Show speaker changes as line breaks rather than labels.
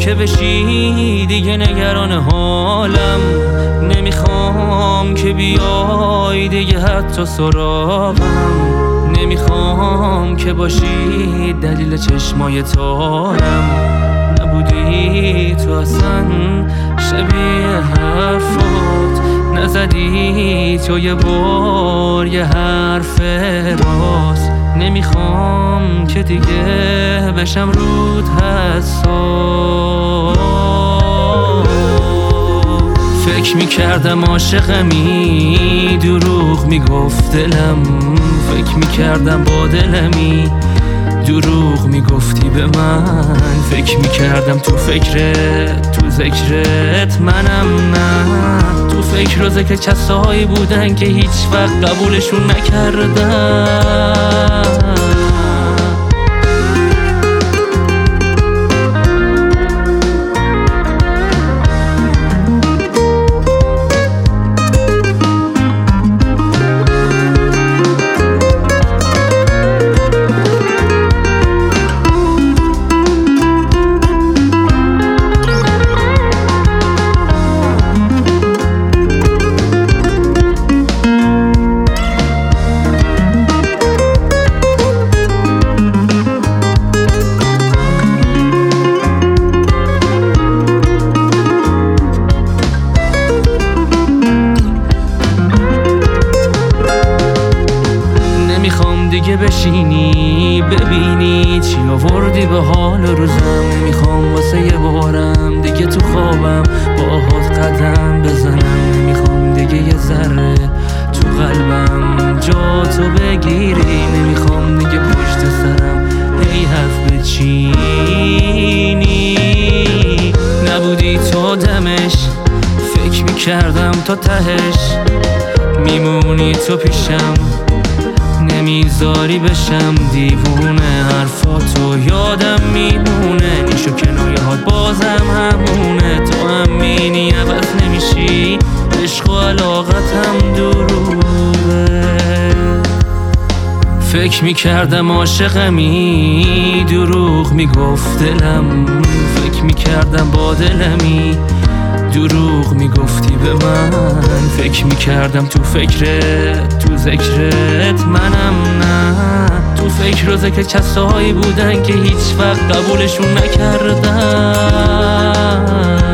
که بشی دیگه نگران حالم. نمیخوام که بیای دیگه حتی سراغم. نمیخوام که باشی دلیل چشمای تارم. نبودی تو اصلا شبیه حرفات، نزدی تو یه بار یه حرف راست. نمیخوام که دیگه بشم رود حساس. فکر میکردم عاشقمی، دروغ میگفت دلم. فکر میکردم با دلمی، دروغ میگفتی به من. فکر میکردم تو فکرت، تو ذکرت منم. نه تو فکر و ذکر کسایی بودن که هیچ وقت قبولشون نکردم. دیگه بشینی ببینی چی آوردی به حال روزم. نمیخوام واسه یه بارم دیگه تو خوابم باهات قدم بزنم. نمیخوام دیگه یه ذره تو قلبم جا تو بگیری. نمیخوام دیگه پشت سرم هی حرف بچینی. نبودی تو دمش، فکر میکردم تا تهش میمونی تو پیشم. نمیذاری بشم دیوونه، حرفاتو یادم میمونه. نیشو کنایه هات بازم همونه. تو همینی عوض نمیشی، عشق و علاقتم دروغه. فکر میکردم عاشقمی، دروغ میگفت دلم. فکر میکردم با دلمی، دروغ میگفتی به من. فکر میکردم تو فکرت، تو ذکرت منم. نه تو فکر و ذکر کسایی بودن که هیچ وقت قبولشون نکردم.